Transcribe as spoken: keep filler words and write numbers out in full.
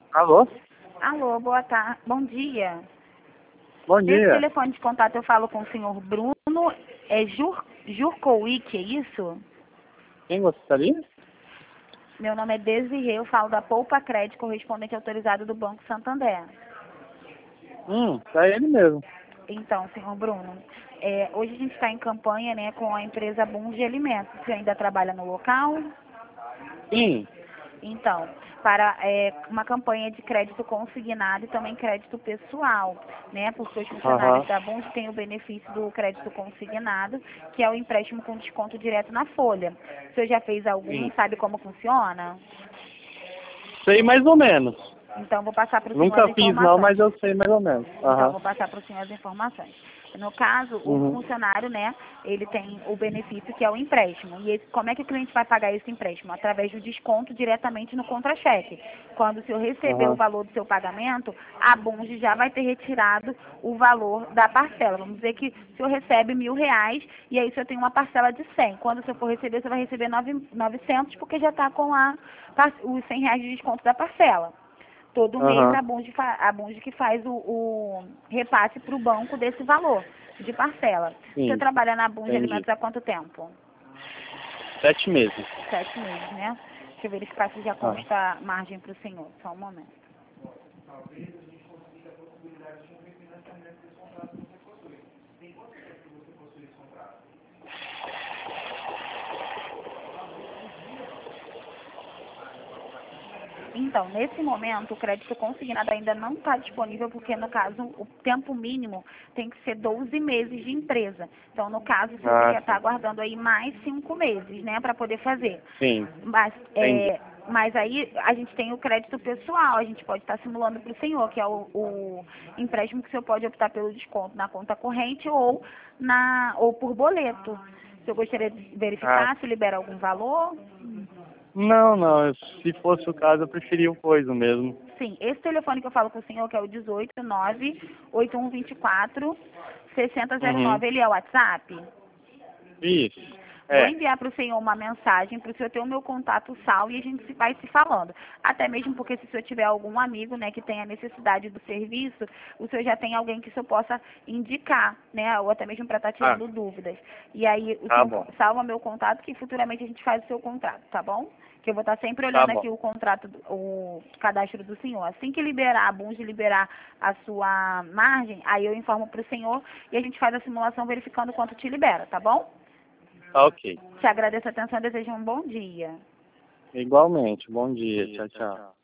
Alô? Alô, boa tarde. Bom dia. Bom Nesse dia. telefone de contato eu falo com o senhor Bruno. É Jur, Jurkowick, é isso? Quem gostaria? Meu nome é Desirê, eu falo da Poupa Crédito, correspondente autorizado do Banco Santander. Hum, é ele mesmo. Então, senhor Bruno, é, hoje a gente está em campanha, né, com a empresa Bunge Alimentos. Você ainda trabalha no local? Sim. Então, para é, uma campanha de crédito consignado e também crédito pessoal, né? Porque os funcionários Aham. da Bunge têm o benefício do crédito consignado, que é o empréstimo com desconto direto na folha. O senhor já fez algum? Sim. Sabe como funciona? Sei mais ou menos. Então, vou passar para o senhor as Nunca fiz não, informações. mas eu sei mais ou menos. Então, Aham. vou passar para o senhor as informações. No caso, o Uhum. funcionário, né, ele tem o benefício que é o empréstimo. E esse, como é que o cliente vai pagar esse empréstimo? Através do desconto diretamente no contra-cheque. Quando o senhor receber o Aham. valor do seu pagamento, a Bunge já vai ter retirado o valor da parcela. Vamos dizer que o senhor recebe mil reais e aí o senhor tem uma parcela de cem. Quando o senhor for receber, você vai receber nove, novecentos porque já está com a, os cem reais de desconto da parcela. Todo mês Aham. a Bunge, fa- a Bunge que faz o, o repasse para o banco desse valor de parcela. Você Sim. trabalha na Bunge Entendi. Alimentos há quanto tempo? Sete meses. Sete meses, né? Deixa eu verificar se já Ah. consta margem para o senhor. Só um momento. Então, nesse momento, o crédito consignado ainda não está disponível, porque, no caso, o tempo mínimo tem que ser doze meses de empresa. Então, no caso, o senhor Ah, teria que estar sim. aguardando aí mais cinco meses, né, para poder fazer. Sim. Mas, Entendi. é, mas aí a gente tem o crédito pessoal, a gente pode estar simulando para o senhor, que é o, o empréstimo que o senhor pode optar pelo desconto na conta corrente ou, na, ou por boleto. O senhor gostaria de Ah. verificar se libera algum valor? Não, não. eu- Se fosse o caso, eu preferia o coisa mesmo. Sim, esse telefone que eu falo com o senhor, que é o dezoito, nove, oito um dois quatro, seis zero zero Uhum. nove, ele é o WhatsApp? Isso. Vou É. enviar para o senhor uma mensagem para o senhor ter o meu contato sal e a gente se- vai se falando. Até mesmo porque se o senhor tiver algum amigo, né, que tenha necessidade do serviço, o senhor já tem alguém que o senhor possa indicar, né, ou até mesmo para estar Ah, tirando dúvidas. E aí o tá senhor bom. salva meu contato que futuramente a gente faz o seu contrato, tá bom? Que eu vou estar sempre Tá olhando bom. aqui o contrato, do- o cadastro do senhor. Assim que liberar, a Bunge liberar a sua margem, aí eu informo para o senhor e a gente faz a simulação verificando quanto te libera, tá bom? Tá ok. Te agradeço a atenção e desejo um bom dia. Igualmente. Bom dia. Tchau, tchau.